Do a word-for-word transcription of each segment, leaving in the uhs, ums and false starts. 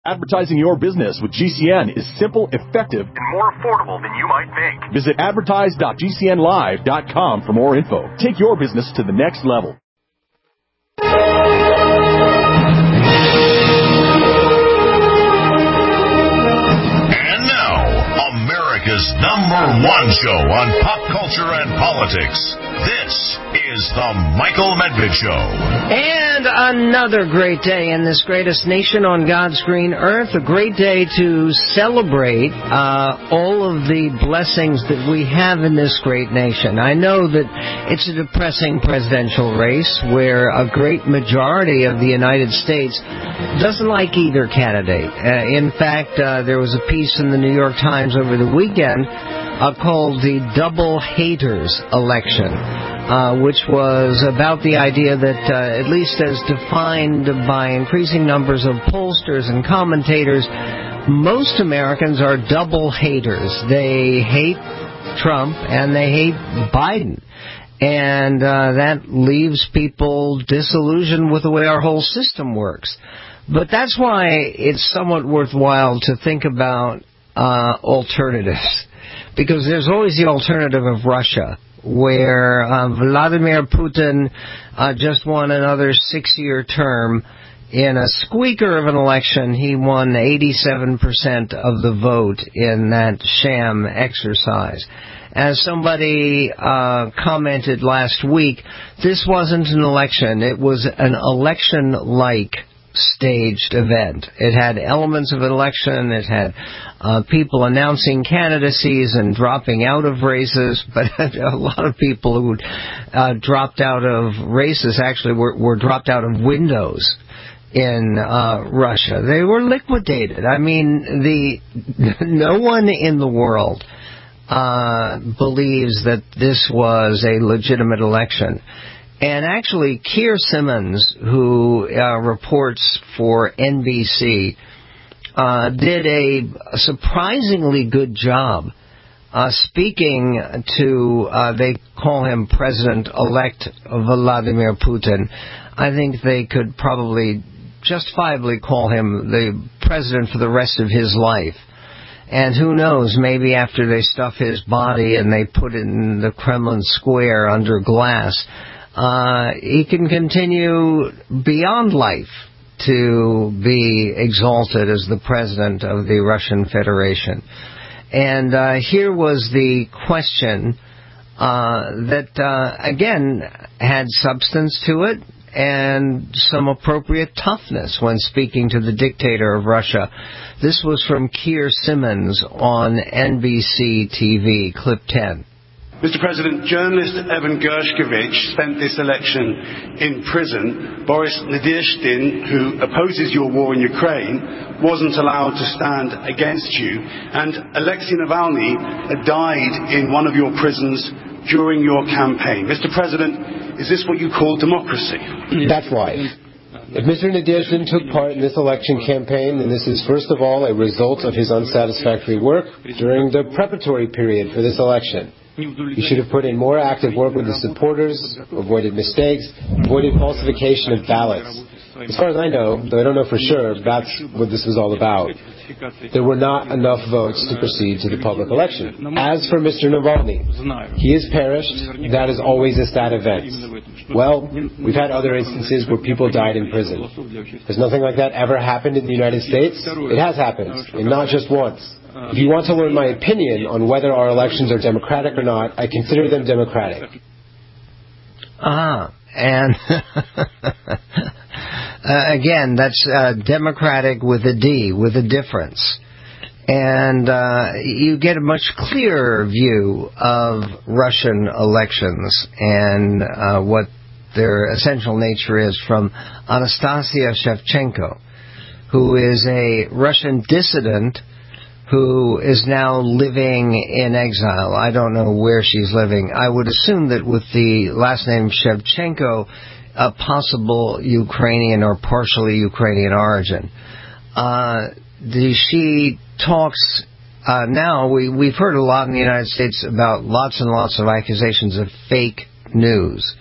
Advertising your business with G C N is simple, effective, and more affordable than you might think. Visit advertise dot g c n live dot com for more info. Take your business to the next level. And now, America's number one show on pop culture and politics. This is the Michael Medved Show. And another great day in this greatest nation on God's green earth. A great day to celebrate uh, all of the blessings that we have in this great nation. I know that it's a depressing presidential race where a great majority of the United States doesn't like either candidate. Uh, in fact, uh, there was a piece in the New York Times over the weekend uh, called the Double Haters Election, uh, which was about the idea that, uh, at least as defined by increasing numbers of pollsters and commentators, most Americans are double haters. They hate Trump and they hate Biden. And uh, that leaves people disillusioned with the way our whole system works. But that's why it's somewhat worthwhile to think about uh, alternatives. Because there's always the alternative of Russia, where uh, Vladimir Putin uh, just won another six-year term. In a squeaker of an election, he won eighty-seven percent of the vote in that sham exercise. As somebody uh, commented last week, this wasn't an election. It was an election-like staged event. It had elements of an election. It had uh, people announcing candidacies and dropping out of races, but a lot of people who uh, dropped out of races actually were, were dropped out of windows in uh, Russia. They were liquidated. I mean, the no one in the world uh, believes that this was a legitimate election. And actually, Keir Simmons, who uh, reports for N B C, uh, did a surprisingly good job uh, speaking to, uh, they call him President-elect Vladimir Putin. I think they could probably justifiably call him the president for the rest of his life. And who knows, maybe after they stuff his body and they put it in the Kremlin Square under glass, Uh, he can continue beyond life to be exalted as the president of the Russian Federation. And uh, here was the question uh, that, uh, again, had substance to it and some appropriate toughness when speaking to the dictator of Russia. This was from Keir Simmons on N B C T V, clip ten. Mister President, journalist Evan Gershkovich spent this election in prison. Boris Nadezhdin, who opposes your war in Ukraine, wasn't allowed to stand against you. And Alexei Navalny died in one of your prisons during your campaign. Mister President, is this what you call democracy? That's right. If Mister Nadezhdin took part in this election campaign, then this is first of all a result of his unsatisfactory work during the preparatory period for this election. He should have put in more active work with his supporters, avoided mistakes, avoided falsification of ballots. As far as I know, though I don't know for sure, that's what this was all about. There were not enough votes to proceed to the public election. As for Mister Navalny, he has perished. That is always a sad event. Well, we've had other instances where people died in prison. Has nothing like that ever happened in the United States? It has happened, and not just once. If you want to learn my opinion on whether our elections are democratic or not, I consider them democratic. Ah, and uh, again, that's uh, democratic with a D, with a difference. And uh, you get a much clearer view of Russian elections and uh, what their essential nature is from Anastasia Shevchenko, who is a Russian dissident who is now living in exile. I don't know where she's living. I would assume that with the last name Shevchenko, a possible Ukrainian or partially Ukrainian origin. Uh, the, she talks uh, now, we, we've heard a lot in the United States about lots and lots of accusations of fake news.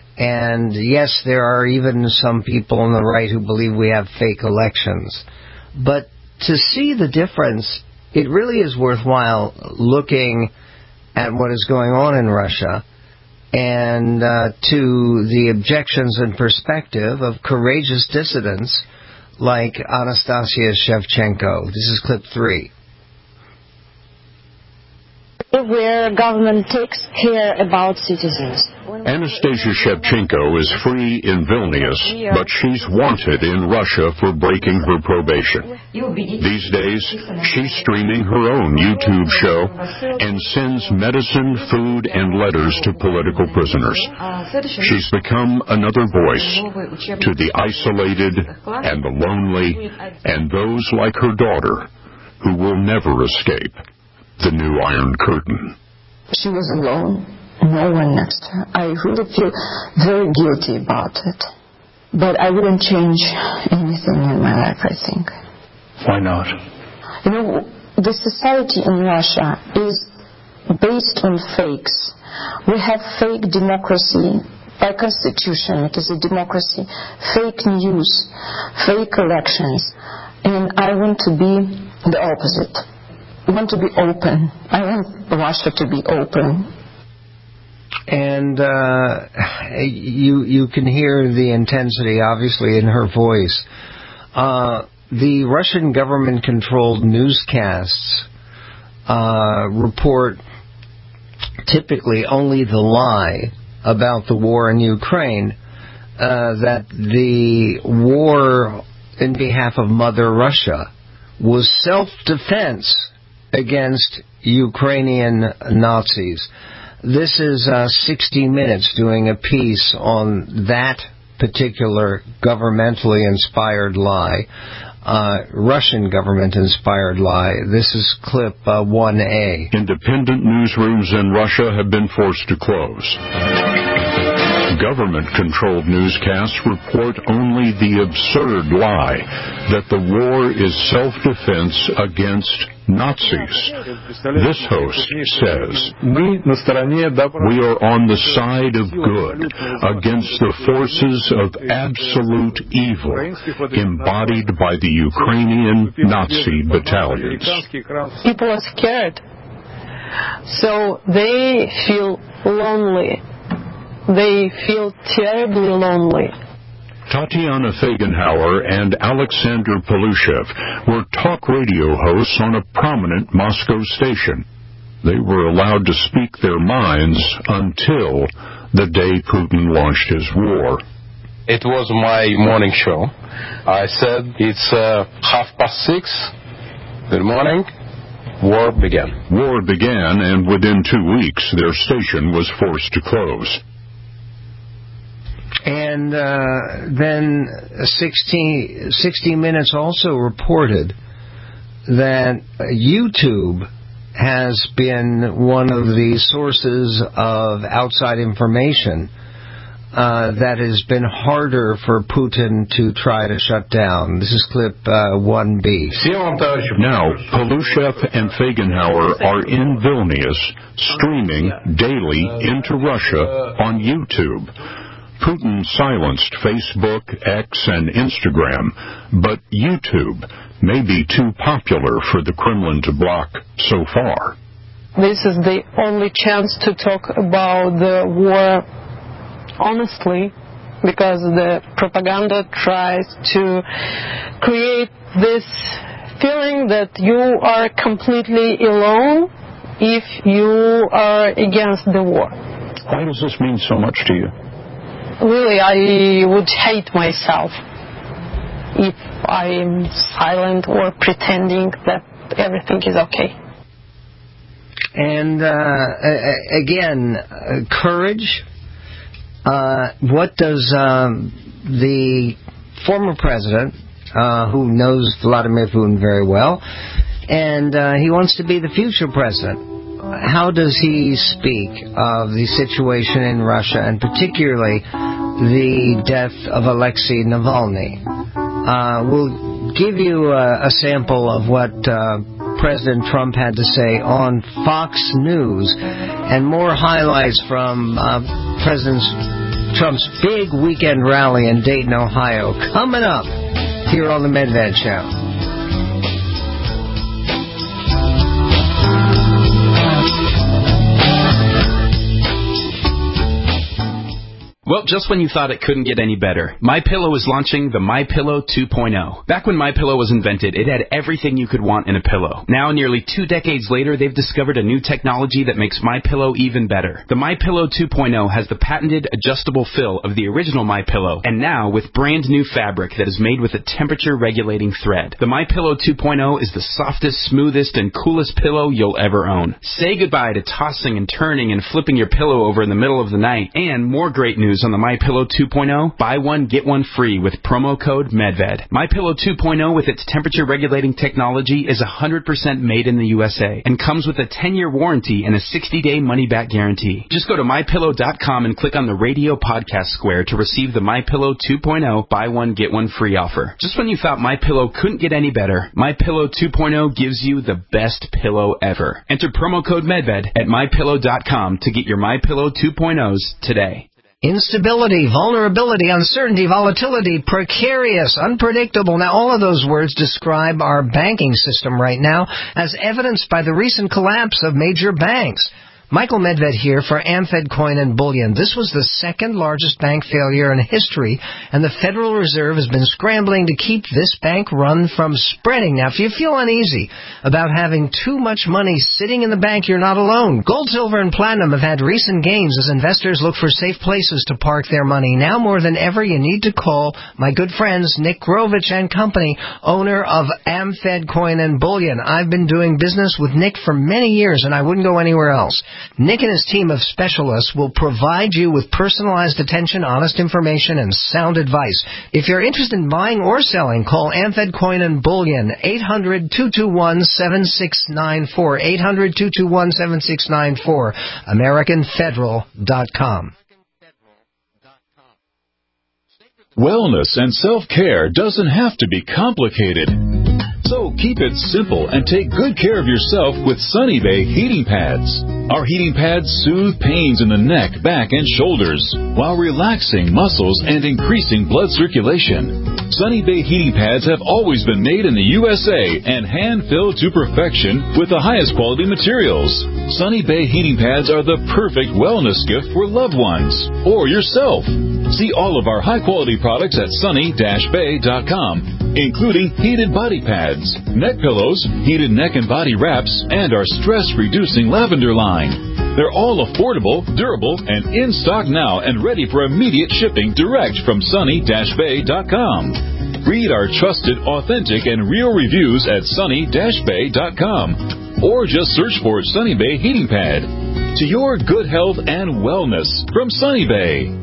And yes, there are even some people on the right who believe we have fake elections. But to see the difference, it really is worthwhile looking at what is going on in Russia and uh, to the objections and perspective of courageous dissidents like Anastasia Shevchenko. This is clip three. Where government takes care about citizens. Anastasia Shevchenko is free in Vilnius, but she's wanted in Russia for breaking her probation. These days, she's streaming her own YouTube show and sends medicine, food, and letters to political prisoners. She's become another voice to the isolated and the lonely and those like her daughter who will never escape the new Iron Curtain. She was alone, no one next to her. I really feel very guilty about it. But I wouldn't change anything in my life, I think. Why not? You know, the society in Russia is based on fakes. We have fake democracy. By constitution, it is a democracy. Fake news, fake elections. And I want to be the opposite. I want to be open. I want Russia to be open. And uh, you you can hear the intensity, obviously, in her voice. Uh, the Russian government-controlled newscasts uh, report typically only the lie about the war in Ukraine, uh, that the war in behalf of Mother Russia was self-defense against Ukrainian Nazis. This is uh, sixty minutes doing a piece on that particular governmentally inspired lie, uh, Russian government-inspired lie. This is clip uh, one A. Independent newsrooms in Russia have been forced to close. Government-controlled newscasts report only the absurd lie that the war is self-defense against Nazis. This host says, "We are on the side of good against the forces of absolute evil embodied by the Ukrainian Nazi battalions." People are scared, so they feel lonely. They feel terribly lonely. Tatiana Fagenhauer and Alexander Palushev were talk radio hosts on a prominent Moscow station. They were allowed to speak their minds until the day Putin launched his war. It was my morning show. I said, it's uh, half past six. Good morning. War began. War began, and within two weeks, their station was forced to close. And uh, then sixty, sixty Minutes also reported that YouTube has been one of the sources of outside information uh, that has been harder for Putin to try to shut down. This is clip uh, one B. Now, Palushev and Fagenhauer are in Vilnius, streaming daily into Russia on YouTube. Putin silenced Facebook, X, and Instagram, but YouTube may be too popular for the Kremlin to block so far. This is the only chance to talk about the war honestly, because the propaganda tries to create this feeling that you are completely alone if you are against the war. Why does this mean so much to you? Really, I would hate myself if I am silent or pretending that everything is okay. And uh, again, uh, courage. Uh, what does um, the former president, uh, who knows Vladimir Putin very well, and uh, he wants to be the future president, how does he speak of the situation in Russia, and particularly the death of Alexei Navalny? Uh, we'll give you a, a sample of what uh, President Trump had to say on Fox News, and more highlights from uh, President Trump's big weekend rally in Dayton, Ohio, coming up here on the Medved Show. Well, just when you thought it couldn't get any better, MyPillow is launching the MyPillow two point oh. Back when MyPillow was invented, it had everything you could want in a pillow. Now, nearly two decades later, they've discovered a new technology that makes MyPillow even better. The MyPillow two point oh has the patented adjustable fill of the original MyPillow, and now with brand new fabric that is made with a temperature-regulating thread. The MyPillow two point oh is the softest, smoothest, and coolest pillow you'll ever own. Say goodbye to tossing and turning and flipping your pillow over in the middle of the night. And more great news on the MyPillow two point oh. Buy one, get one free with promo code MEDVED. MyPillow two point oh with its temperature-regulating technology is one hundred percent made in the U S A and comes with a ten-year warranty and a sixty-day money-back guarantee. Just go to my pillow dot com and click on the radio podcast square to receive the MyPillow two point oh buy one, get one free offer. Just when you thought MyPillow couldn't get any better, MyPillow two point oh gives you the best pillow ever. Enter promo code MEDVED at my pillow dot com to get your MyPillow two point ohs today. Instability, vulnerability, uncertainty, volatility, precarious, unpredictable. Now, all of those words describe our banking system right now, as evidenced by the recent collapse of major banks. Michael Medved here for AmFed Coin and Bullion. This was the second largest bank failure in history, and the Federal Reserve has been scrambling to keep this bank run from spreading. Now, if you feel uneasy about having too much money sitting in the bank, you're not alone. Gold, silver, and platinum have had recent gains as investors look for safe places to park their money. Now more than ever, you need to call my good friends Nick Grovich and Company, owner of AmFed Coin and Bullion. I've been doing business with Nick for many years, and I wouldn't go anywhere else. Nick and his team of specialists will provide you with personalized attention, honest information, and sound advice. If you're interested in buying or selling, call AmFed Coin and Bullion, eight hundred, two two one, seven six nine four, eight hundred, two two one, seven six nine four, American Federal dot com. Wellness and self-care doesn't have to be complicated. So keep it simple and take good care of yourself with Sunny Bay heating pads. Our heating pads soothe pains in the neck, back, and shoulders while relaxing muscles and increasing blood circulation. Sunny Bay heating pads have always been made in the U S A and hand-filled to perfection with the highest quality materials. Sunny Bay heating pads are the perfect wellness gift for loved ones or yourself. See all of our high-quality products at sunny dash bay dot com, including heated body pads, neck pillows, heated neck and body wraps, and our stress-reducing lavender line. They're all affordable, durable, and in stock now and ready for immediate shipping direct from sunny dash bay dot com. Read our trusted, authentic, and real reviews at sunny dash bay dot com or just search for Sunny Bay Heating Pad. To your good health and wellness from Sunny Bay.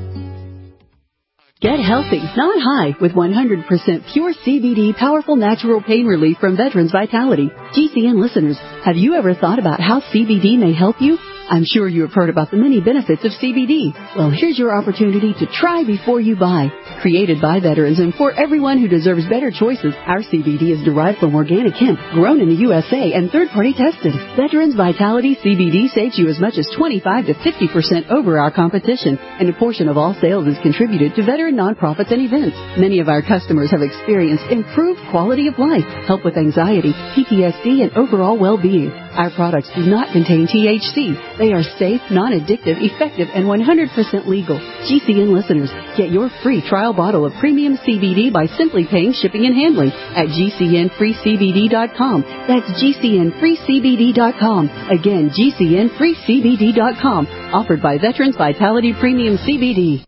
Get healthy, not high, with one hundred percent pure C B D powerful natural pain relief from Veterans Vitality. G C N listeners, have you ever thought about how C B D may help you? I'm sure you have heard about the many benefits of C B D. Well, here's your opportunity to try before you buy. Created by veterans and for everyone who deserves better choices, our C B D is derived from organic hemp, grown in the U S A and third-party tested. Veterans Vitality C B D saves you as much as twenty-five to fifty percent over our competition, and a portion of all sales is contributed to veteran nonprofits and events. Many of our customers have experienced improved quality of life, help with anxiety, P T S D, and overall well-being. Our products do not contain T H C. They are safe, non-addictive, effective, and one hundred percent legal. G C N listeners, get your free trial bottle of premium C B D by simply paying shipping and handling at G C N free C B D dot com. That's G C N free C B D dot com. Again, G C N free C B D dot com. Offered by Veterans Vitality Premium C B D.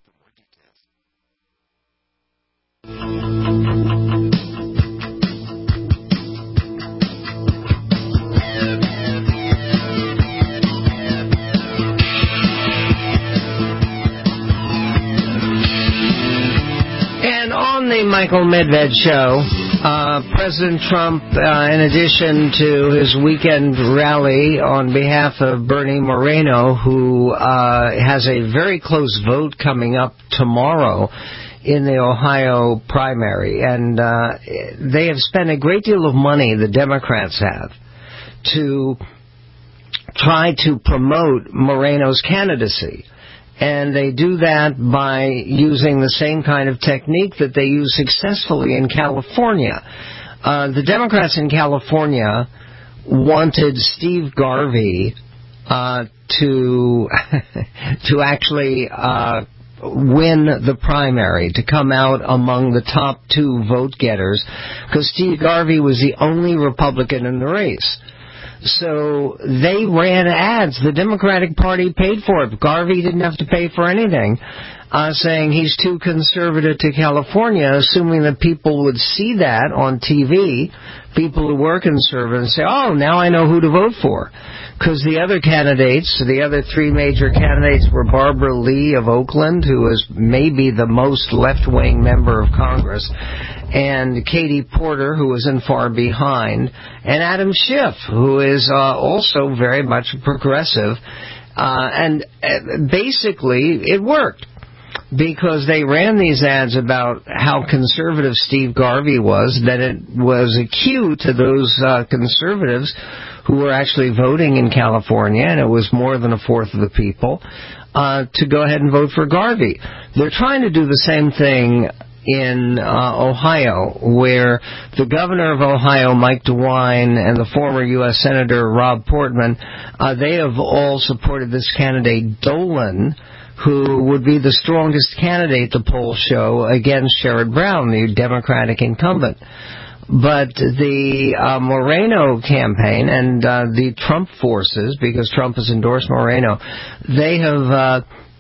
On the Michael Medved Show, uh, President Trump, uh, in addition to his weekend rally on behalf of Bernie Moreno, who uh, has a very close vote coming up tomorrow in the Ohio primary, and uh, they have spent a great deal of money, the Democrats have, to try to promote Moreno's candidacy. And they do that by using the same kind of technique that they use successfully in California. Uh, the Democrats in California wanted Steve Garvey uh, to to actually uh, win the primary, to come out among the top two vote getters, because Steve Garvey was the only Republican in the race. So they ran ads. The Democratic Party paid for it. Garvey didn't have to pay for anything, uh, saying he's too conservative to California, assuming that people would see that on T V, people who were conservative, and say, oh, now I know who to vote for. Because the other candidates, the other three major candidates were Barbara Lee of Oakland, who is maybe the most left-wing member of Congress, and Katie Porter, who was in far behind, and Adam Schiff, who is uh, also very much progressive. Uh, and uh, basically, it worked, because they ran these ads about how conservative Steve Garvey was, that it was a cue to those uh, conservatives who were actually voting in California, and it was more than a fourth of the people, uh, to go ahead and vote for Garvey. They're trying to do the same thing in uh, Ohio, where the governor of Ohio, Mike DeWine, and the former U S Senator Rob Portman, uh, they have all supported this candidate, Dolan, who would be the strongest candidate, the polls show, against Sherrod Brown, the Democratic incumbent. But the uh, Moreno campaign and uh, the Trump forces, because Trump has endorsed Moreno, they have uh,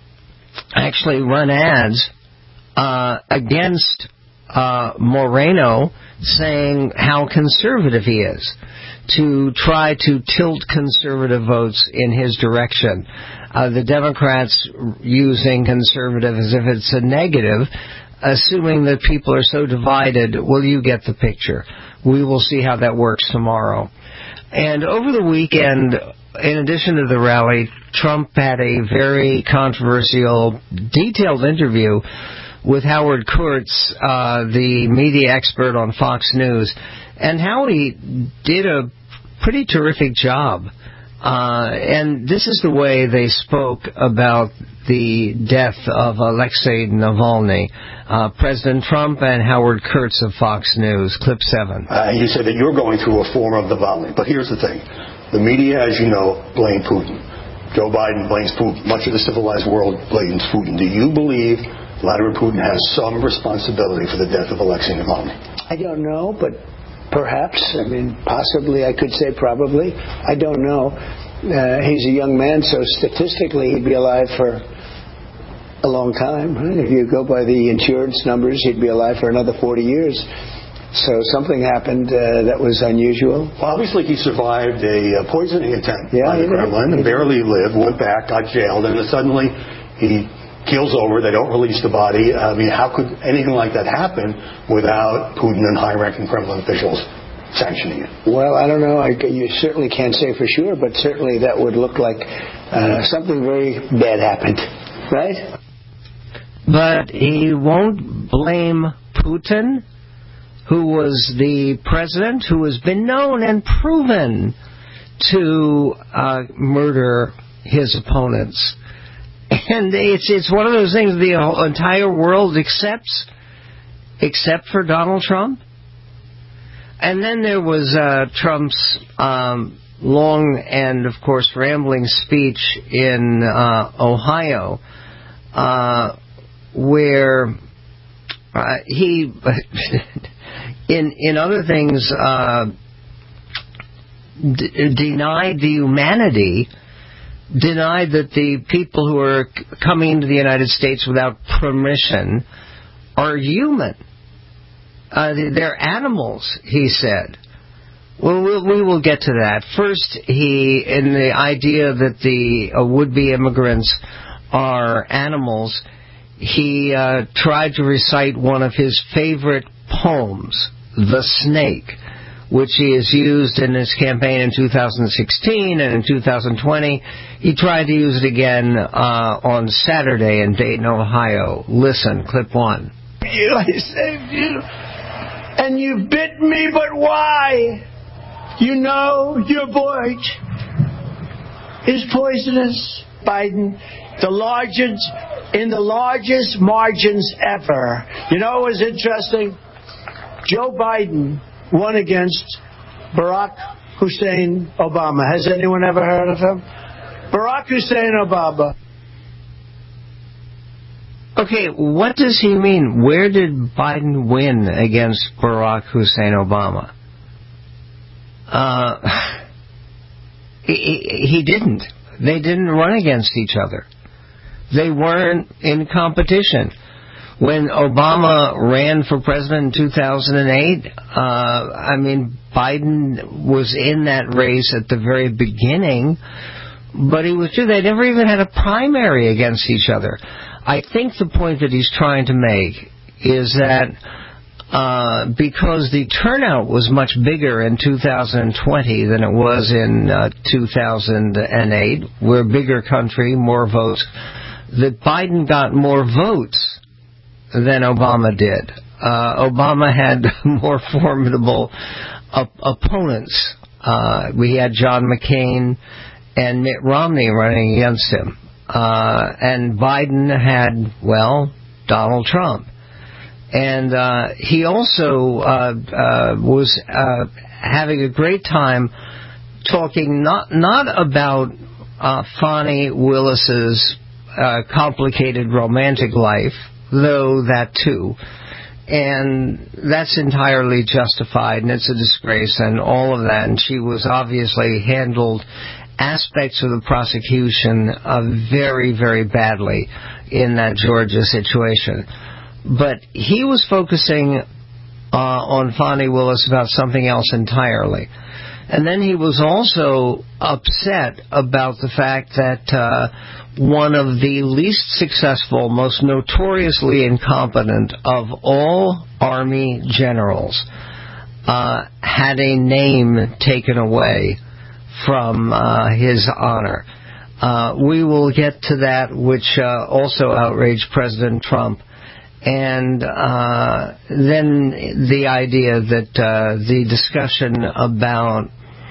actually run ads uh, against uh, Moreno, saying how conservative he is, to try to tilt conservative votes in his direction. Uh, the Democrats using conservative as if it's a negative, assuming that people are so divided. Well, you get the picture. We will see how that works tomorrow. And over the weekend, in addition to the rally, Trump had a very controversial, detailed interview with Howard Kurtz, uh, the media expert on Fox News. And Howard did a pretty terrific job. Uh, and this is the way they spoke about the death of Alexei Navalny. Uh, President Trump and Howard Kurtz of Fox News. Clip seven. Uh, you said that you're going through a form of Navalny. But here's the thing. The media, as you know, blame Putin. Joe Biden blames Putin. Much of the civilized world blames Putin. Do you believe Vladimir Putin has some responsibility for the death of Alexei Navalny? I don't know, but perhaps. I mean, possibly. I could say probably. I don't know. Uh, he's a young man, so statistically he'd be alive for a long time. Right? If you go by the insurance numbers, he'd be alive for another forty years. So something happened uh, that was unusual. Well, obviously he survived a uh, poisoning attempt yeah, by the Kremlin and barely lived, went back, got jailed, and then suddenly he keels over. They don't release the body. I mean, how could anything like that happen without Putin and high-ranking Kremlin officials sanctioning it? Well, I don't know. I, you certainly can't say for sure, but certainly that would look like uh, something very bad happened, right? But he won't blame Putin, who was the president, who has been known and proven to uh, murder his opponents. And it's it's one of those things the entire world accepts, except for Donald Trump. And then there was uh, Trump's um, long and, of course, rambling speech in uh, Ohio, uh, where uh, he, in in other things, uh, d- denied the humanity. Denied that the people who are coming into the United States without permission are human. Uh, they're animals, he said. Well, well, we will get to that. First, he, in the idea that the uh, would-be immigrants are animals, he uh, tried to recite one of his favorite poems, The Snake, which he has used in his campaign in two thousand sixteen and in two thousand twenty. He tried to use it again uh, on Saturday in Dayton, Ohio. Listen, clip one. You, I saved you, and you bit me, but why? You know your voyage is poisonous, Biden. The largest, in the largest margins ever. You know what was interesting? Joe Biden won against Barack Hussein Obama. Has anyone ever heard of him? Barack Hussein Obama. Okay, what does he mean? Where did Biden win against Barack Hussein Obama? Uh, he, he didn't. They didn't run against each other. They weren't in competition. When Obama ran for president in two thousand eight, uh, I mean, Biden was in that race at the very beginning, but he was too. They never even had a primary against each other. I think the point that he's trying to make is that uh, because the turnout was much bigger in two thousand twenty than it was in uh, two thousand eight, we're a bigger country, more votes, that Biden got more votes than Obama did. Uh, Obama had more formidable op- opponents. Uh, we had John McCain and Mitt Romney running against him. Uh, and Biden had, well, Donald Trump. And uh, he also uh, uh, was uh, having a great time talking not not about uh, Fani Willis's uh, complicated romantic life, though that too. And that's entirely justified, and it's a disgrace, and all of that. And she was obviously handled aspects of the prosecution uh, very, very badly in that Georgia situation. But he was focusing uh, on Fani Willis about something else entirely. And then he was also upset about the fact that uh, one of the least successful, most notoriously incompetent of all Army generals uh, had a name taken away from uh, his honor. Uh, we will get to that, which uh, also outraged President Trump. And uh, then the idea that uh, the discussion about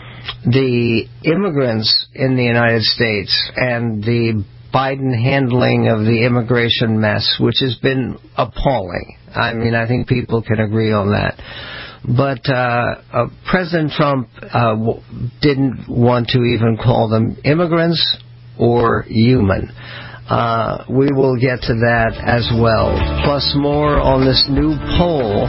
the immigrants in the United States and the Biden handling of the immigration mess, which has been appalling. I mean, I think people can agree on that. But uh, uh, President Trump uh, w- didn't want to even call them immigrants or human. Uh, we will get to that as well. Plus more on this new poll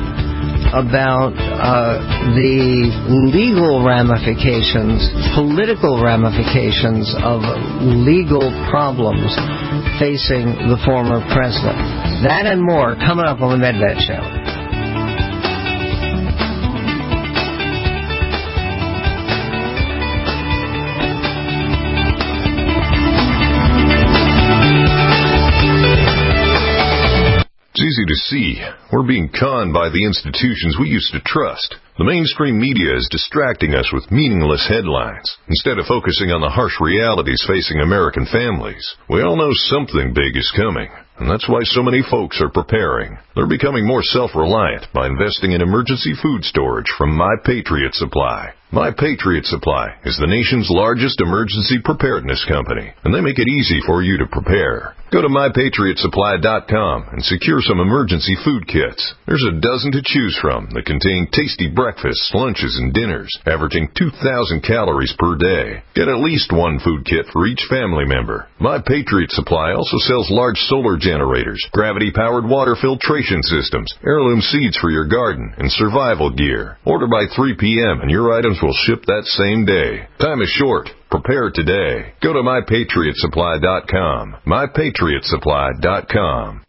about uh, the legal ramifications, political ramifications of legal problems facing the former president. That and more coming up on the Medved Show. It's easy to see. We're being conned by the institutions we used to trust. The mainstream media is distracting us with meaningless headlines, instead of focusing on the harsh realities facing American families. We all know something big is coming, and that's why so many folks are preparing. They're becoming more self-reliant by investing in emergency food storage from My Patriot Supply. My Patriot Supply is the nation's largest emergency preparedness company, and they make it easy for you to prepare. Go to my patriot supply dot com and secure some emergency food kits. There's a dozen to choose from that contain tasty breakfasts, lunches, and dinners, averaging two thousand calories per day. Get at least one food kit for each family member. My Patriot Supply also sells large solar generators, gravity-powered water filtration systems, heirloom seeds for your garden, and survival gear. Order by three p.m. and your items will ship that same day. Time is short. Prepare today. Go to my patriot supply dot com. my patriot supply dot com.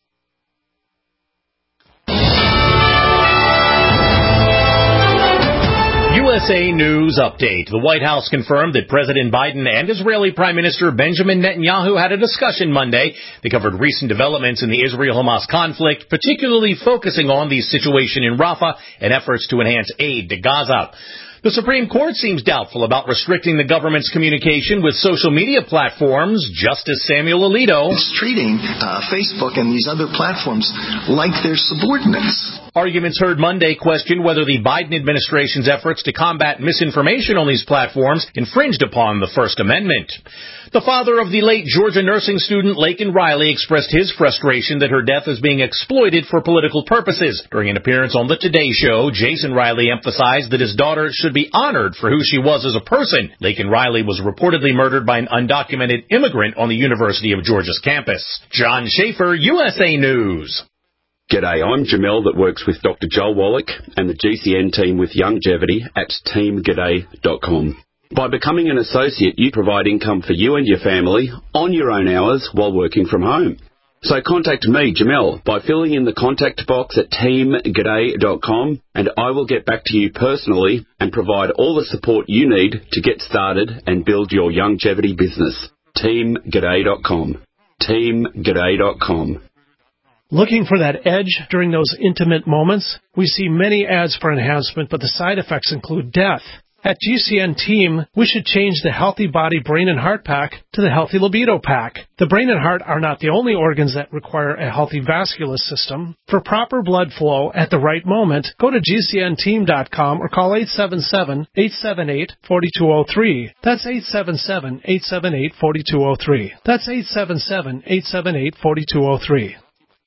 U S A News Update. The White House confirmed that President Biden and Israeli Prime Minister Benjamin Netanyahu had a discussion Monday. They covered recent developments in the Israel-Hamas conflict, particularly focusing on the situation in Rafah and efforts to enhance aid to Gaza. The Supreme Court seems doubtful about restricting the government's communication with social media platforms. Justice Samuel Alito is treating uh, Facebook and these other platforms like they're subordinates. Arguments heard Monday questioned whether the Biden administration's efforts to combat misinformation on these platforms infringed upon the First Amendment. The father of the late Georgia nursing student Laken Riley expressed his frustration that her death is being exploited for political purposes. During an appearance on The Today Show, Jason Riley emphasized that his daughter should be honored for who she was as a person. Laken Riley was reportedly murdered by an undocumented immigrant on the University of Georgia's campus. John Schaefer, U S A News. G'day, I'm Jamel that works with Doctor Joel Wallach and the G C N team with Longevity at team g'day dot com. By becoming an associate, you provide income for you and your family on your own hours while working from home. So contact me, Jamel, by filling in the contact box at team g'day dot com, and I will get back to you personally and provide all the support you need to get started and build your longevity business. team g'day dot com. team g'day dot com. Looking for that edge during those intimate moments? We see many ads for enhancement, but the side effects include death. At G C N Team, we should change the Healthy Body Brain and Heart Pack to the Healthy Libido Pack. The brain and heart are not the only organs that require a healthy vascular system. For proper blood flow at the right moment, go to G C N team dot com or call eight seven seven, eight seven eight, four two zero three. That's eight seven seven, eight seven eight, four two zero three. That's eight seven seven, eight seven eight, four two zero three.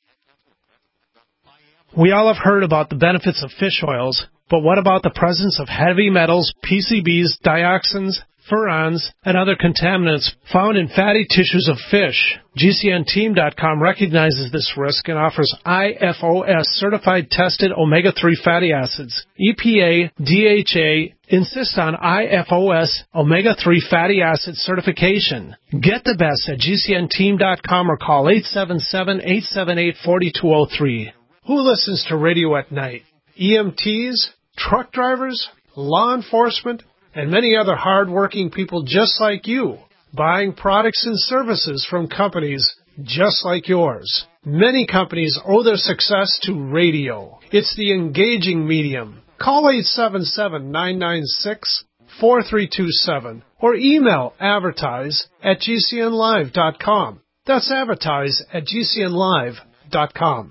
We all have heard about the benefits of fish oils, but what about the presence of heavy metals, P C Bs, dioxins, furans, and other contaminants found in fatty tissues of fish? G C N team dot com recognizes this risk and offers I F O S certified tested omega three fatty acids. E P A, D H A insist on I F O S omega three fatty acid certification. Get the best at G C N team dot com or call eight seven seven, eight seven eight, four two zero three. Who listens to radio at night? E M Ts, truck drivers, law enforcement, and many other hard-working people just like you, buying products and services from companies just like yours. Many companies owe their success to radio. It's the engaging medium. Call eight seven seven, nine nine six, four three two seven or email advertise at G C N live dot com. That's advertise at G C N live dot com.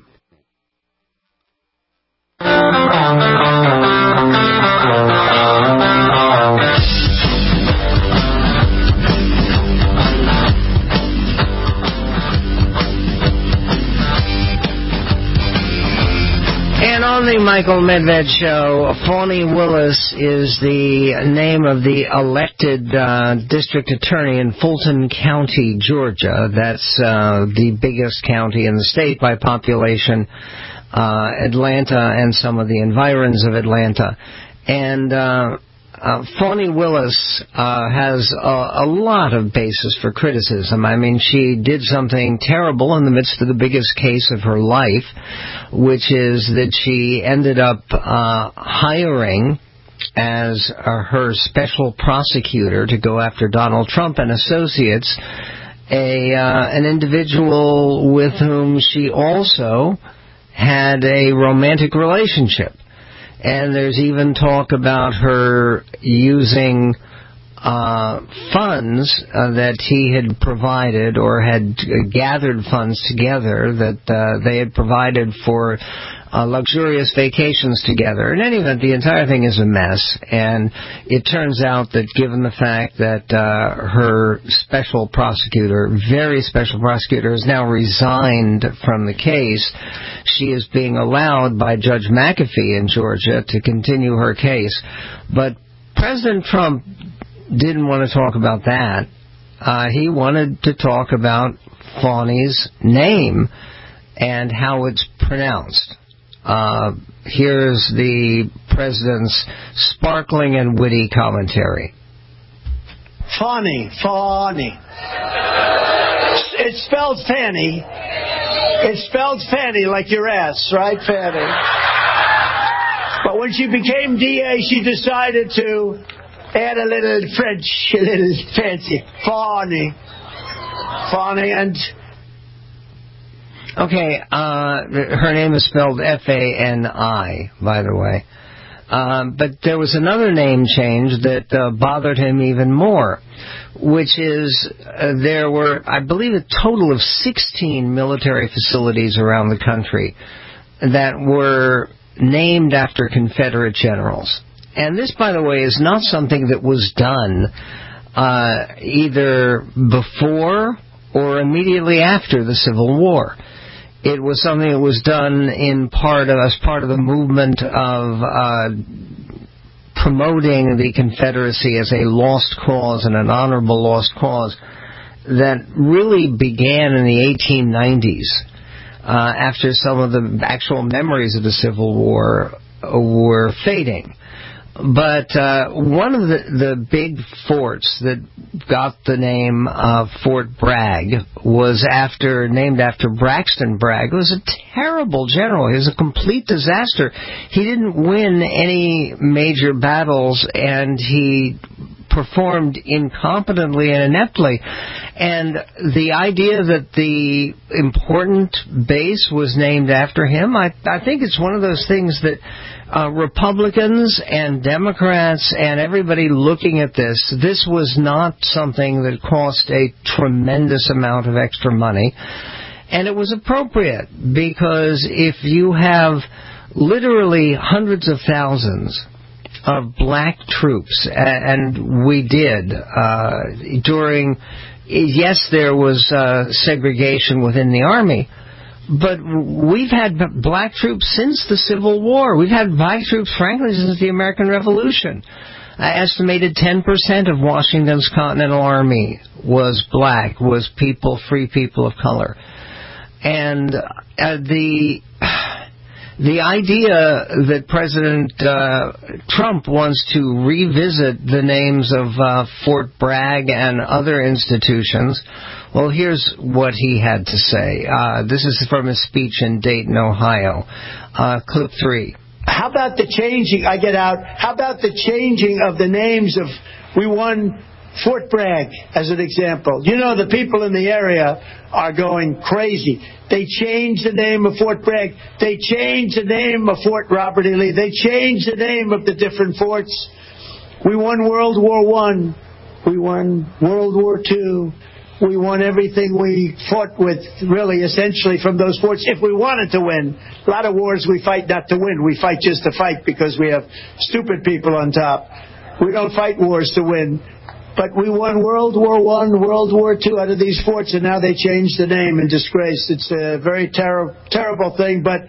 And on the Michael Medved Show, Fani Willis is the name of the elected uh, district attorney in Fulton County, Georgia. That's uh, the biggest county in the state by population. Uh, Atlanta and some of the environs of Atlanta. And uh, uh, Fani Willis uh, has a, a lot of basis for criticism. I mean, she did something terrible in the midst of the biggest case of her life, which is that she ended up uh, hiring as uh, her special prosecutor to go after Donald Trump and associates a uh, an individual with whom she also had a romantic relationship. And there's even talk about her using uh, funds uh, that he had provided or had gathered funds together that uh, they had provided for uh, luxurious vacations together. In any event, the entire thing is a mess, and it turns out that given the fact that uh, her special prosecutor, very special prosecutor, has now resigned from the case, she is being allowed by Judge McAfee in Georgia to continue her case. But President Trump didn't want to talk about that. Uh, he wanted to talk about Fani's name and how it's pronounced. Uh, here's the president's sparkling and witty commentary. Fani, Fani. It's spelled Fanny. It's spelled Fanny like your ass, right, Fanny? But when she became D A, she decided to add a little French, a little fancy. Fani. Fani and... Okay, uh, her name is spelled F A N I, by the way. Um, but there was another name change that uh, bothered him even more, which is uh, there were, I believe, a total of sixteen military facilities around the country that were named after Confederate generals. And this, by the way, is not something that was done uh, either before or immediately after the Civil War. It was something that was done in part of, as part of the movement of uh, promoting the Confederacy as a lost cause and an honorable lost cause that really began in the eighteen nineties uh, after some of the actual memories of the Civil War were fading. But uh, one of the, the big forts that got the name of Fort Bragg was after named after Braxton Bragg. It was a terrible general. He was a complete disaster. He didn't win any major battles, and he performed incompetently and ineptly. And the idea that the important base was named after him, I, I think it's one of those things that uh, Republicans and Democrats and everybody looking at this, this was not something that cost a tremendous amount of extra money. And it was appropriate, because if you have literally hundreds of thousands of black troops, and we did uh, during, yes, there was uh, segregation within the Army, but we've had black troops since the Civil War. We've had black troops, frankly, since the American Revolution. I estimated ten percent of Washington's Continental Army was black, was people, free people of color. And uh, the... The idea that President uh, Trump wants to revisit the names of uh, Fort Bragg and other institutions, well, here's what he had to say. Uh, this is from his speech in Dayton, Ohio. Uh, clip three. How about the changing, I get out, how about the changing of the names of, we won Fort Bragg, as an example. You know, the people in the area are going crazy. They changed the name of Fort Bragg. They changed the name of Fort Robert E. Lee. They changed the name of the different forts. We won World War One. We won World War Two. We won everything we fought with, really, essentially, from those forts, if we wanted to win. A lot of wars we fight not to win. We fight just to fight because we have stupid people on top. We don't fight wars to win. But we won World War One, World War Two out of these forts, and now they changed the name in disgrace. It's a very ter- terrible thing, but...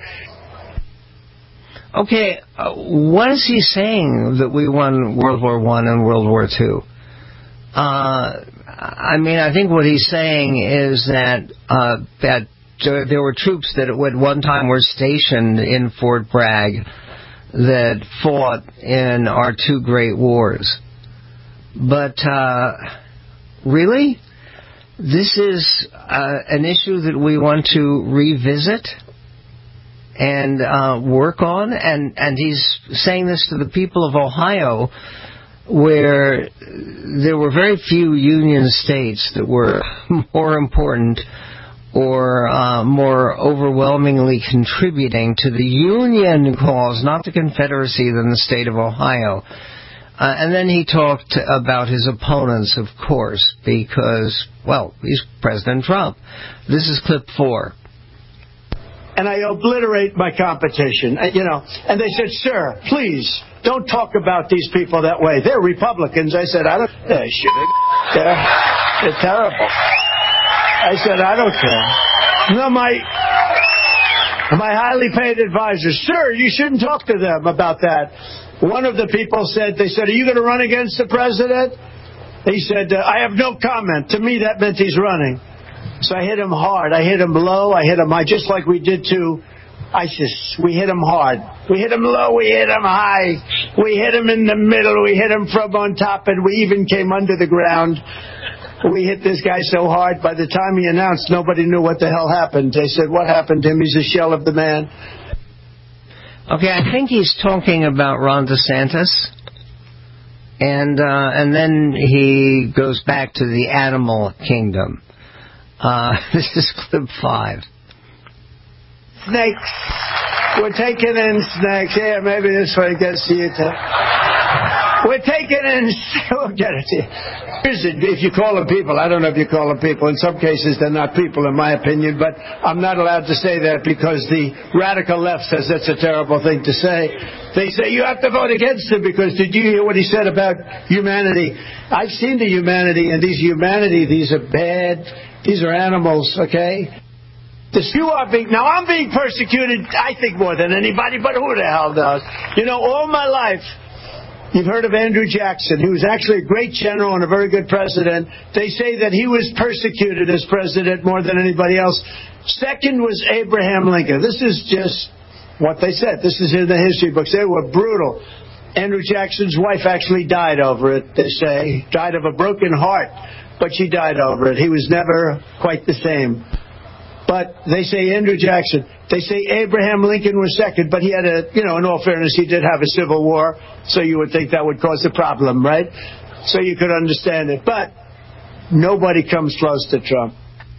Okay, uh, what is he saying that we won World War One and World War Two? Uh, I mean, I think what he's saying is that uh, that there were troops that at one time were stationed in Fort Bragg that fought in our two great wars. But, uh, really? This is uh, an issue that we want to revisit and uh, work on? And, and he's saying this to the people of Ohio, where there were very few Union states that were more important or uh, more overwhelmingly contributing to the Union cause, not the Confederacy, than the state of Ohio. Uh, and then he talked about his opponents, of course, because, well, he's President Trump. This is clip four. And I obliterate my competition, you know. And they said, sir, please, don't talk about these people that way. They're Republicans. I said, I don't... They're shitting. They're, they're terrible. I said, I don't care. No, my... My highly paid advisors, sir, you shouldn't talk to them about that. One of the people said, they said, are you going to run against the president? He said, uh, I have no comment. To me, that meant he's running. So I hit him hard. I hit him low. I hit him high, just like we did to ISIS. We hit him hard. We hit him low. We hit him high. We hit him in the middle. We hit him from on top, and we even came under the ground. We hit this guy so hard, by the time he announced, nobody knew what the hell happened. They said, what happened to him? He's a shell of the man. Okay, I think he's talking about Ron DeSantis. And, uh, and then he goes back to the animal kingdom. Uh, this is clip five. Snakes. We're taking in snakes. Yeah, maybe this way gets you to... We're taking in, we'll get it. If you call them people, I don't know if you call them people. In some cases, they're not people, in my opinion, but I'm not allowed to say that because the radical left says that's a terrible thing to say. They say you have to vote against him because did you hear what he said about humanity? I've seen the humanity, and these humanity, these are bad, these are animals, okay? This, you are being, now I'm being persecuted, I think, more than anybody, but who the hell does? You know, all my life, you've heard of Andrew Jackson. He was actually a great general and a very good president. They say that he was persecuted as president more than anybody else. Second was Abraham Lincoln. This is just what they said. This is in the history books. They were brutal. Andrew Jackson's wife actually died over it, they say. Died of a broken heart, but she died over it. He was never quite the same. But they say Andrew Jackson. They say Abraham Lincoln was second, but he had a, you know, in all fairness, he did have a civil war, so you would think that would cause a problem, right? So you could understand it. But nobody comes close to Trump.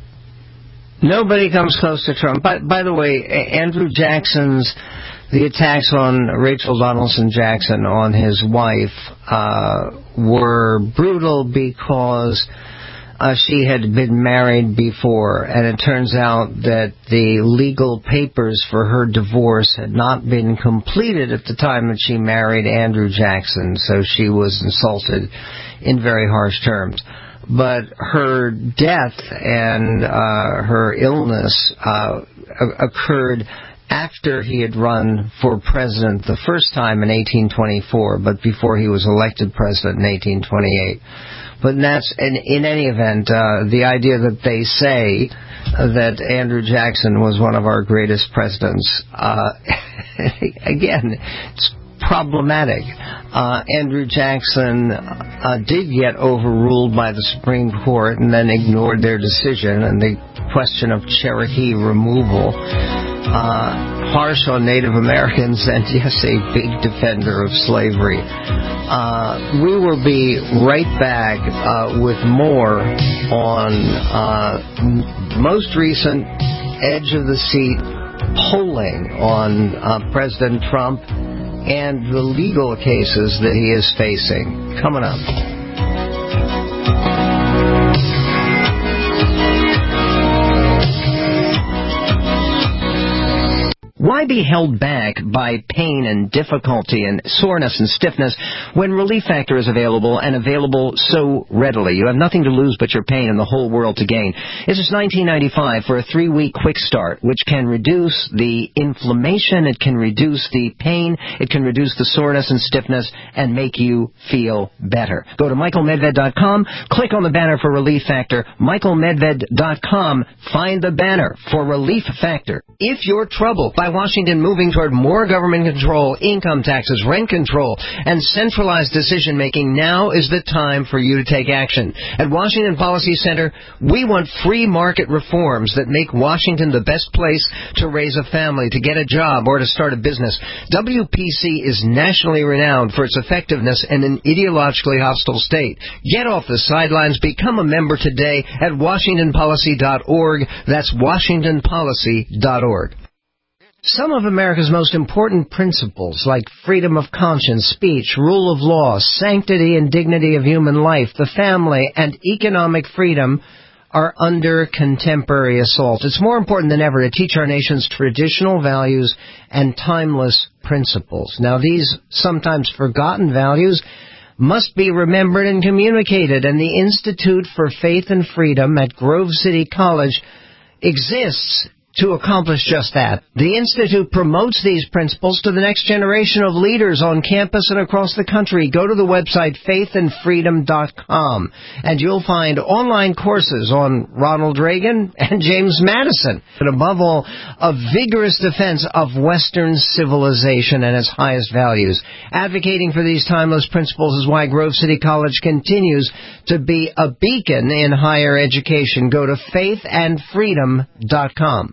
Nobody comes close to Trump. By, by the way, Andrew Jackson's, the attacks on Rachel Donaldson Jackson, on his wife, uh, were brutal because Uh, she had been married before, and it turns out that the legal papers for her divorce had not been completed at the time that she married Andrew Jackson, so she was insulted in very harsh terms. But her death and uh, her illness uh, occurred after he had run for president the first time in eighteen twenty-four, but before he was elected president in eighteen twenty-eight. But that's, in, in any event, uh, the idea that they say that Andrew Jackson was one of our greatest presidents, uh, again, it's problematic. Uh, Andrew Jackson uh, did get overruled by the Supreme Court and then ignored their decision, and the question of Cherokee removal, uh, harsh on Native Americans, and yes, a big defender of slavery. Uh, we will be right back uh, with more on uh, most recent edge of the seat polling on uh, President Trump and the legal cases that he is facing. Coming up. Why be held back by pain and difficulty and soreness and stiffness when Relief Factor is available and available so readily? You have nothing to lose but your pain and the whole world to gain. This is nineteen ninety-five for a three-week quick start, which can reduce the inflammation, it can reduce the pain, it can reduce the soreness and stiffness, and make you feel better. Go to Michael Medved dot com, click on the banner for Relief Factor, Michael Medved dot com, find the banner for Relief Factor. If you're troubled by Washington moving toward more government control, income taxes, rent control, and centralized decision-making, now is the time for you to take action. At Washington Policy Center, we want free market reforms that make Washington the best place to raise a family, to get a job, or to start a business. W P C is nationally renowned for its effectiveness in an ideologically hostile state. Get off the sidelines. Become a member today at washington policy dot org. That's washington policy dot org. Some of America's most important principles, like freedom of conscience, speech, rule of law, sanctity and dignity of human life, the family, and economic freedom, are under contemporary assault. It's more important than ever to teach our nation's traditional values and timeless principles. Now, these sometimes forgotten values must be remembered and communicated, and the Institute for Faith and Freedom at Grove City College exists to accomplish just that. The Institute promotes these principles to the next generation of leaders on campus and across the country. Go to the website faith and freedom dot com, and you'll find online courses on Ronald Reagan and James Madison. But above all, a vigorous defense of Western civilization and its highest values. Advocating for these timeless principles is why Grove City College continues to be a beacon in higher education. Go to faith and freedom dot com.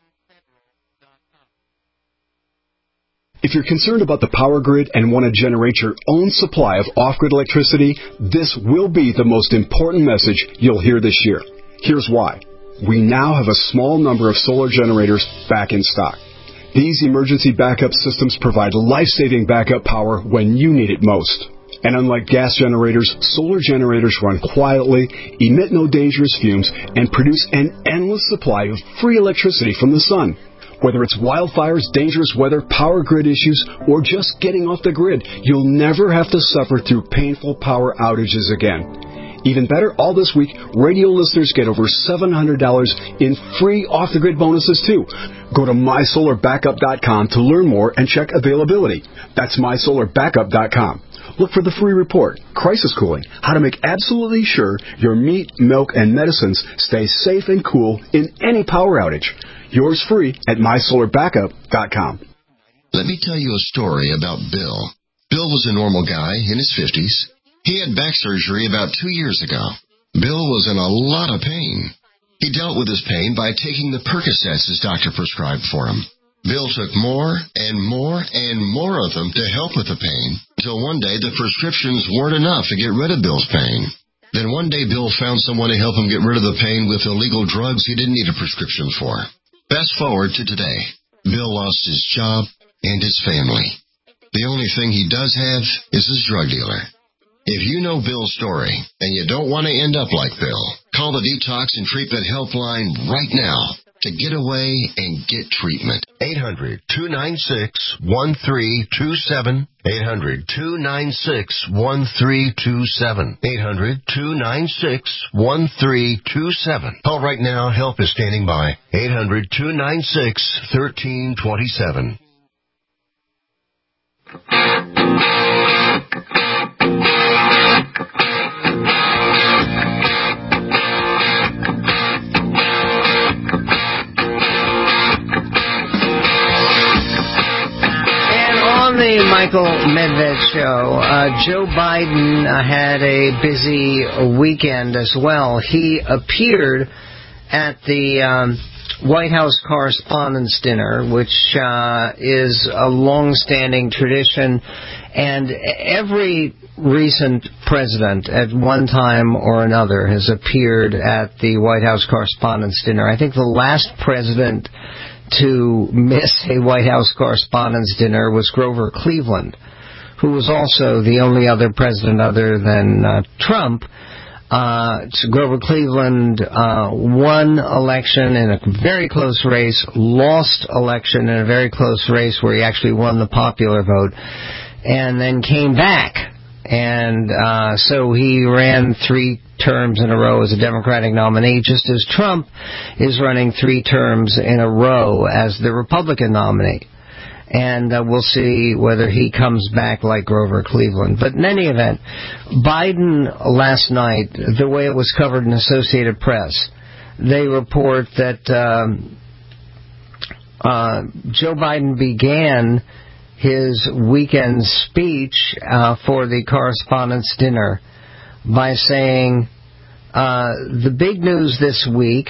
If you're concerned about the power grid and want to generate your own supply of off-grid electricity, this will be the most important message you'll hear this year. Here's why. We now have a small number of solar generators back in stock. These emergency backup systems provide life-saving backup power when you need it most. And unlike gas generators, solar generators run quietly, emit no dangerous fumes, and produce an endless supply of free electricity from the sun. Whether it's wildfires, dangerous weather, power grid issues, or just getting off the grid, you'll never have to suffer through painful power outages again. Even better, all this week, radio listeners get over seven hundred dollars in free off-the-grid bonuses, too. Go to my solar backup dot com to learn more and check availability. That's my solar backup dot com. Look for the free report, Crisis Cooling, how to make absolutely sure your meat, milk, and medicines stay safe and cool in any power outage. Yours free at my solar backup dot com. Let me tell you a story about Bill. Bill was a normal guy in his fifties. He had back surgery about two years ago. Bill was in a lot of pain. He dealt with his pain by taking the Percocets his doctor prescribed for him. Bill took more and more and more of them to help with the pain, until one day the prescriptions weren't enough to get rid of Bill's pain. Then one day Bill found someone to help him get rid of the pain with illegal drugs he didn't need a prescription for. Fast forward to today. Bill lost his job and his family. The only thing he does have is his drug dealer. If you know Bill's story and you don't want to end up like Bill, call the Detox and Treatment Helpline right now to get away and get treatment. eight hundred, two nine six, one three two seven. eight hundred, two nine six, one three two seven. eight hundred, two nine six, one three two seven. Call right now. Help is standing by. eight hundred, two nine six, one three two seven. On the Michael Medved Show, uh, Joe Biden uh, had a busy weekend as well. He appeared at the um, White House Correspondents' Dinner, which uh, is a long-standing tradition, and every recent president at one time or another has appeared at the White House Correspondents' Dinner. I think the last president to miss a White House Correspondents' Dinner was Grover Cleveland, who was also the only other president other than uh, Trump. Uh, Grover Cleveland uh, won election in a very close race, lost election in a very close race where he actually won the popular vote, and then came back. And uh, so he ran three terms in a row as a Democratic nominee, just as Trump is running three terms in a row as the Republican nominee. And uh, we'll see whether he comes back like Grover Cleveland. But in any event, Biden last night, the way it was covered in Associated Press, they report that um, uh, Joe Biden began his weekend speech uh, for the Correspondents' Dinner by saying, uh, the big news this week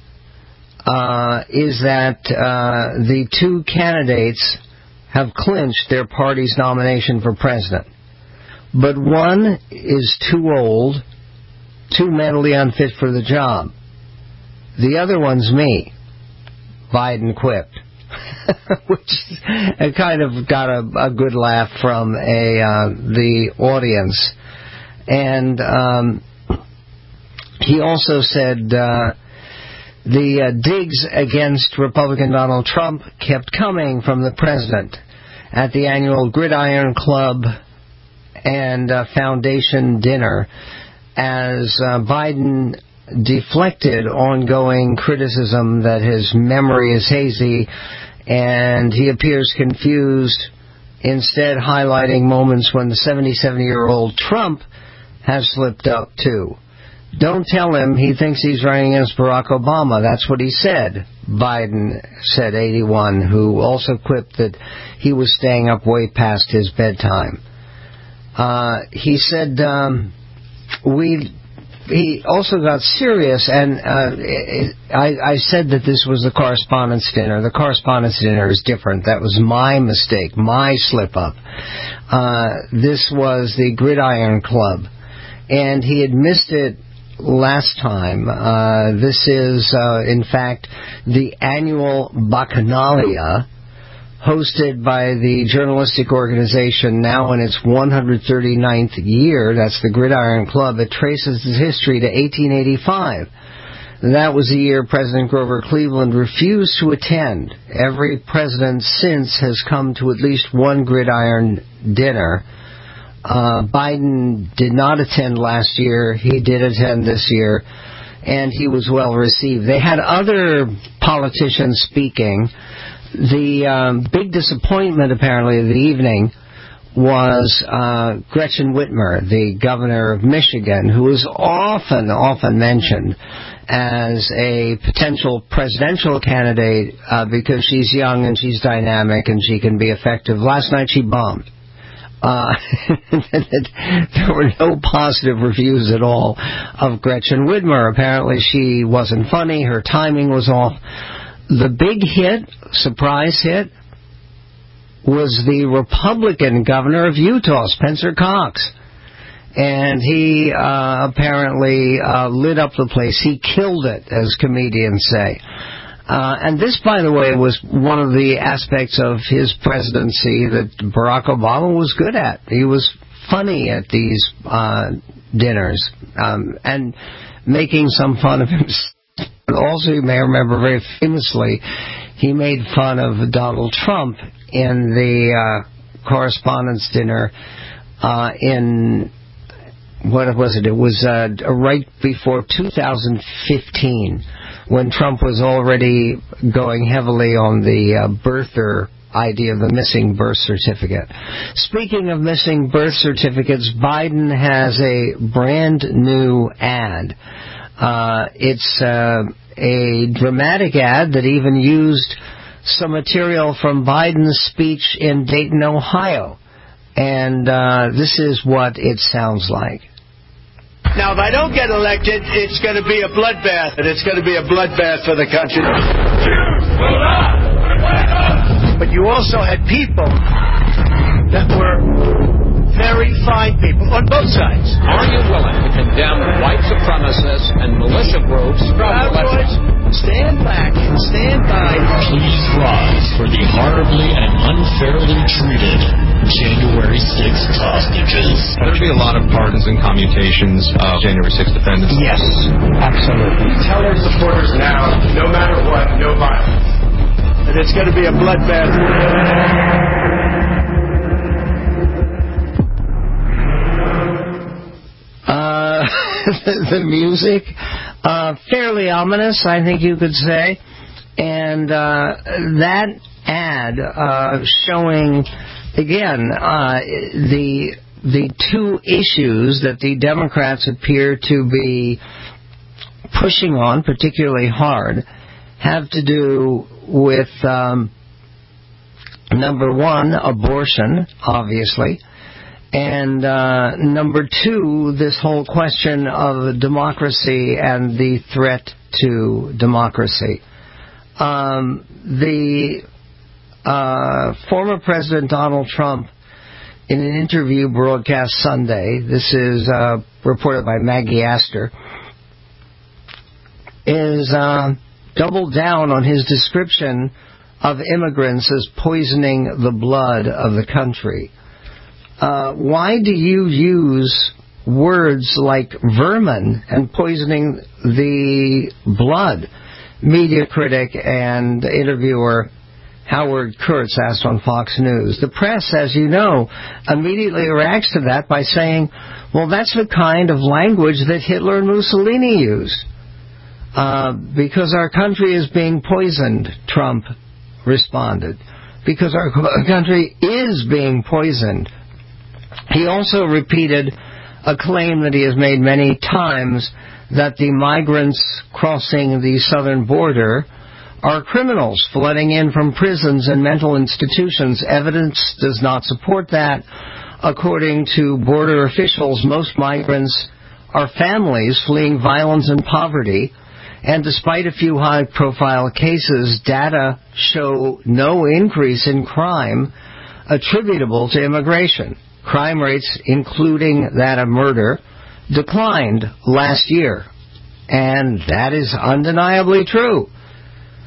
uh, is that uh, the two candidates have clinched their party's nomination for president. But one is too old, too mentally unfit for the job. The other one's me, Biden quipped. Which kind of got a, a good laugh from a uh, the audience. And um, he also said uh, the uh, digs against Republican Donald Trump kept coming from the president at the annual Gridiron Club and uh, Foundation dinner as uh, Biden deflected ongoing criticism that his memory is hazy and he appears confused, instead highlighting moments when the seventy-seven-year-old Trump has slipped up too. Don't tell him he thinks he's running against Barack Obama. That's what he said, Biden said, eighty-one, who also quipped that he was staying up way past his bedtime. Uh, he said, um, we... He also got serious, and uh, I, I said that this was the Correspondents' Dinner. The Correspondents' Dinner is different. That was my mistake, my slip-up. Uh, this was the Gridiron Club, and he had missed it last time. Uh, this is, uh, in fact, the annual Bacchanalia hosted by the journalistic organization now in its one hundred thirty-ninth year. That's the Gridiron Club. It traces its history to eighteen eighty-five. That was the year President Grover Cleveland refused to attend. Every president since has come to at least one Gridiron dinner. Uh, Biden did not attend last year. He did attend this year, and he was well received. They had other politicians speaking. The um, big disappointment, apparently, of the evening was uh, Gretchen Whitmer, the governor of Michigan, who was often, often mentioned as a potential presidential candidate uh, because she's young and she's dynamic and she can be effective. Last night she bombed. Uh, there were no positive reviews at all of Gretchen Whitmer. Apparently she wasn't funny. Her timing was off. The big hit, surprise hit, was the Republican governor of Utah, Spencer Cox. And he uh, apparently uh, lit up the place. He killed it, as comedians say. Uh, and this, by the way, was one of the aspects of his presidency that Barack Obama was good at. He was funny at these uh, dinners um, and making some fun of himself. But also, you may remember very famously, he made fun of Donald Trump in the uh, correspondence dinner uh, in... What was it? It was uh, right before two thousand fifteen, when Trump was already going heavily on the uh, birther idea of the missing birth certificate. Speaking of missing birth certificates, Biden has a brand new ad. Uh, it's uh, a dramatic ad that even used some material from Biden's speech in Dayton, Ohio. And uh, this is what it sounds like. Now, if I don't get elected, it's going to be a bloodbath, and it's going to be a bloodbath for the country. But you also had people that were very fine people on both sides. Are you willing to condemn white supremacists and militia groups from elections? Stand back and stand by. Please rise for the horribly and unfairly treated January sixth hostages. There'll be a lot of pardons and commutations of January sixth defendants. Yes, absolutely. Tell our supporters now, no matter what, no violence. And it's going to be a bloodbath. Uh, the music, uh, fairly ominous, I think you could say. And uh, that ad uh, showing, again, uh, the the two issues that the Democrats appear to be pushing on particularly hard have to do with, um, number one, abortion, obviously, and uh, number two, this whole question of democracy and the threat to democracy. Um, the uh, former President Donald Trump, in an interview broadcast Sunday, this is uh, reported by Maggie Astor, is uh, doubled down on his description of immigrants as poisoning the blood of the country. Uh, why do you use words like vermin and poisoning the blood? Media critic and interviewer Howard Kurtz asked on Fox News. The press, as you know, immediately reacts to that by saying, well, that's the kind of language that Hitler and Mussolini used. Uh, because our country is being poisoned, Trump responded. Because our country is being poisoned. He also repeated a claim that he has made many times, that the migrants crossing the southern border are criminals flooding in from prisons and mental institutions. Evidence does not support that. According to border officials, most migrants are families fleeing violence and poverty. And despite a few high-profile cases, data show no increase in crime attributable to immigration. Crime rates, including that of murder, declined last year. And that is undeniably true.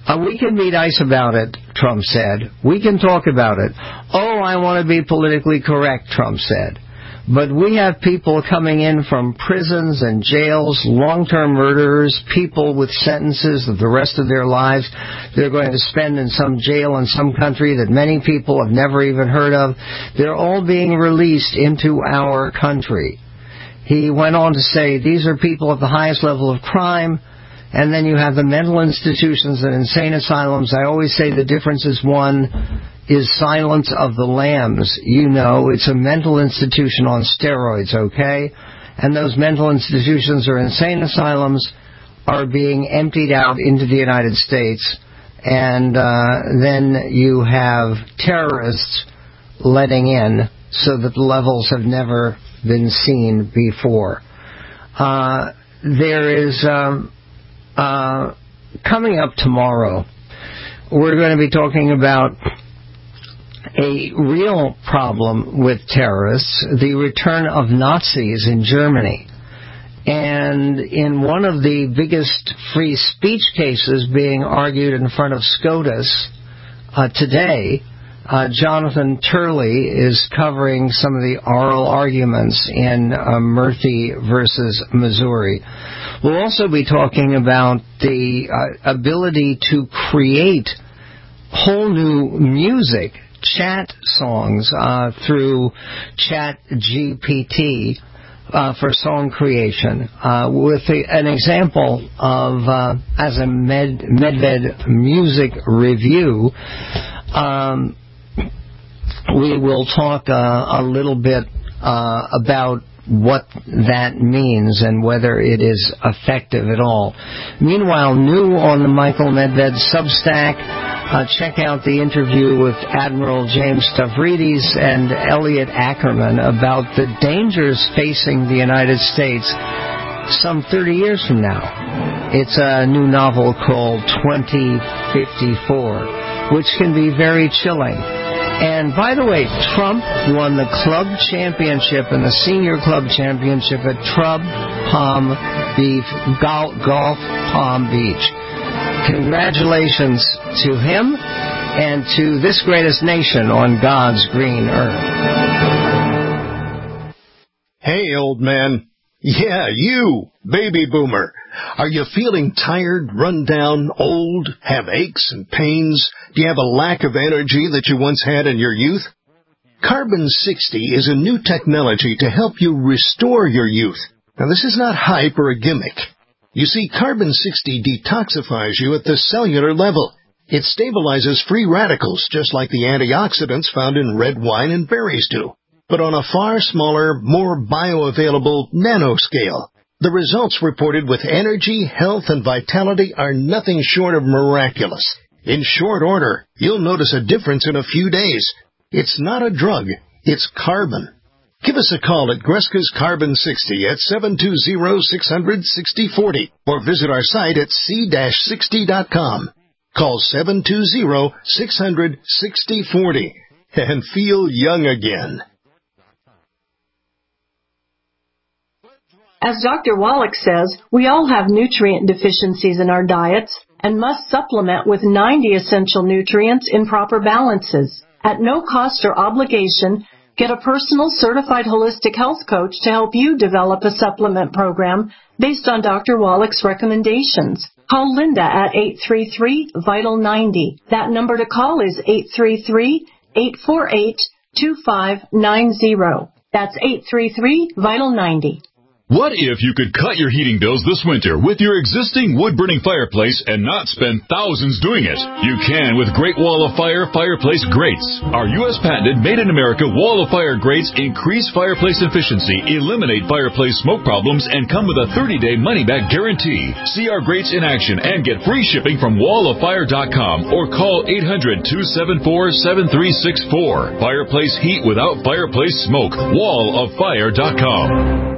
Uh, we can be nice about it, Trump said. We can talk about it. Oh, I want to be politically correct, Trump said. But we have people coming in from prisons and jails, long-term murderers, people with sentences of the rest of their lives they're going to spend in some jail in some country that many people have never even heard of. They're all being released into our country. He went on to say these are people at the highest level of crime, and then you have the mental institutions and insane asylums. I always say the difference is one is Silence of the Lambs. You know, it's a mental institution on steroids, okay? And those mental institutions or insane asylums are being emptied out into the United States. And uh, then you have terrorists letting in so that the levels have never been seen before. Uh, there is, um, uh, coming up tomorrow, we're going to be talking about a real problem with terrorists, the return of Nazis in Germany. And in one of the biggest free speech cases being argued in front of SCOTUS uh, today, uh, Jonathan Turley is covering some of the oral arguments in uh, Murphy versus Missouri. We'll also be talking about the uh, ability to create whole new music, chat songs uh, through Chat G P T uh, for song creation. Uh, with a, an example of, uh, as a med, Medved music review, um, we will talk uh, a little bit uh, about what that means and whether it is effective at all. Meanwhile, new on the Michael Medved Substack, uh, check out the interview with Admiral James Stavridis and Elliot Ackerman about the dangers facing the United States some thirty years from now. It's a new novel called twenty fifty-four, which can be very chilling. And by the way, Trump won the club championship and the senior club championship at Trub Palm Beach, Golf, Golf Palm Beach. Congratulations to him and to this greatest nation on God's green earth. Hey, old man. Yeah, you, baby boomer. Are you feeling tired, run down, old, have aches and pains? Do you have a lack of energy that you once had in your youth? Carbon sixty is a new technology to help you restore your youth. Now, this is not hype or a gimmick. You see, Carbon sixty detoxifies you at the cellular level. It stabilizes free radicals, just like the antioxidants found in red wine and berries do, but on a far smaller, more bioavailable nanoscale. The results reported with energy, health, and vitality are nothing short of miraculous. In short order, you'll notice a difference in a few days. It's not a drug, it's carbon. Give us a call at Greska's Carbon sixty at seven two zero, six hundred, sixty forty or visit our site at c sixty dot com. Call seven two zero, six hundred, sixty forty and feel young again. As Doctor Wallach says, we all have nutrient deficiencies in our diets and must supplement with ninety essential nutrients in proper balances. At no cost or obligation, get a personal certified holistic health coach to help you develop a supplement program based on Doctor Wallach's recommendations. Call Linda at eight three three, vital ninety. That number to call is eight three three, eight four eight, two five nine zero. That's eight three three, vital ninety. What if you could cut your heating bills this winter with your existing wood-burning fireplace and not spend thousands doing it? You can with Great Wall of Fire Fireplace Grates. Our U S patented made-in-America Wall of Fire grates increase fireplace efficiency, eliminate fireplace smoke problems, and come with a thirty-day money-back guarantee. See our grates in action and get free shipping from wall of fire dot com or call eight hundred, two seven four, seven three six four. Fireplace heat without fireplace smoke. wall of fire dot com.